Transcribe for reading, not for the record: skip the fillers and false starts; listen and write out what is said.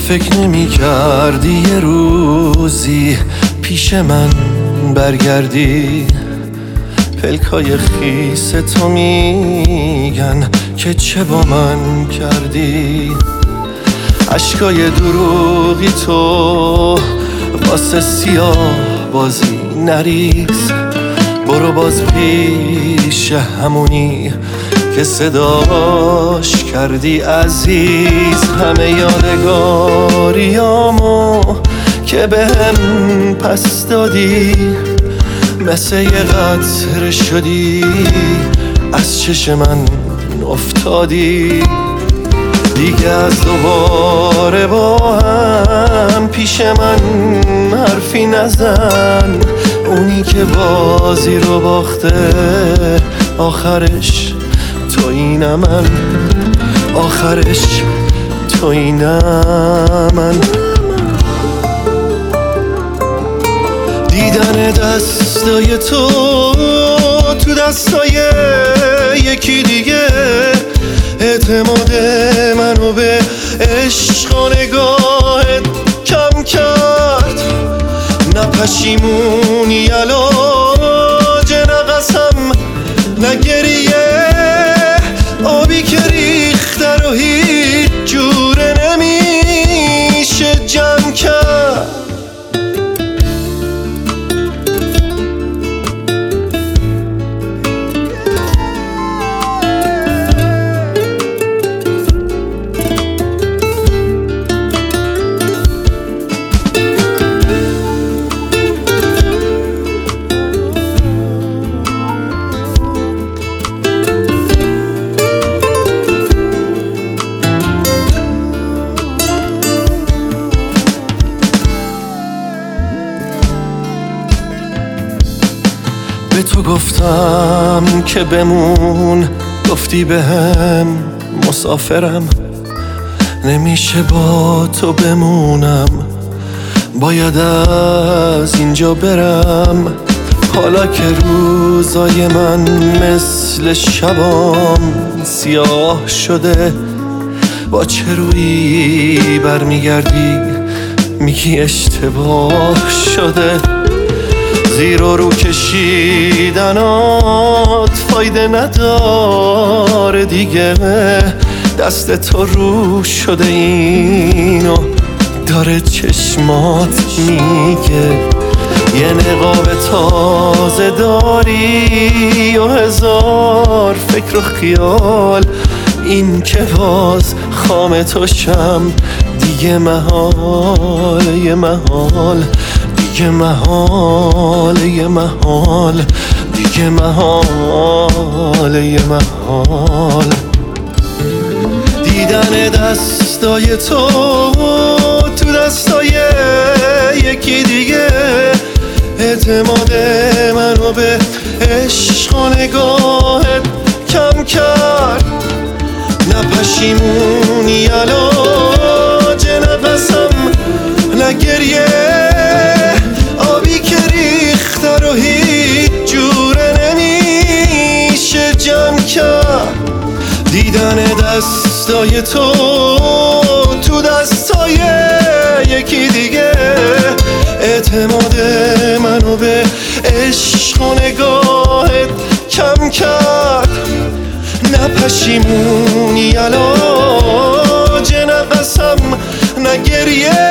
فکر نمی کردی یه روزی پیش من برگردی. پلکای خیس تو میگن که چه با من کردی. عشقای دروغی تو واسه سیاه بازی نریز. برو باز پیش همونی که صداش کردی عزیز. همه یادگاریامو که بهم پس دادی مثل یه قطره شدی از چشم من افتادی. دیگه از دوباره با هم پیش من حرفی نزن. اونی که بازی رو باخته آخرش تویی من. آخرش تویی من. دیدن دستای تو دستای یکی دیگه اعتماد منو به عشق و نگاهت کم کرد. نه پشیمونی علاج نه قسم نه گریه. آبی که ریخته رو هیچ جوره نمیشه جمع کرد. به تو گفتم که بمون، گفتی بهم مسافرم. نمیشه با تو بمونم، باید از اینجا برم. حالا که روزای من مثل شبام سیاه شده، با چه رویی برمیگردی میگی اشتباه شده. زیر و رو کشیدنات فایده نداره دیگه. دست تو رو شده اینو داره چشمات میگه. یه نقاب تازه داری و هزار فکر و خیال. این که باز خام توشم دیگه محال. یه محال دیگه محال. یه محال دیگه محال. یه محال. دیدن دستای تو دستای یکی دیگه اعتماد منو به عشق و نگاهت کم کرد. نه پشیمونی علاج نه قسم نه گریه. آبی که ریخته رو هیچ جوره نمیشه جمع کرد. دیدن دستای تو دستای یکی دیگه اعتماد منو به عشق و نگاهت کم کرد. نه پشیمونی علاج نه قسم نه گریه.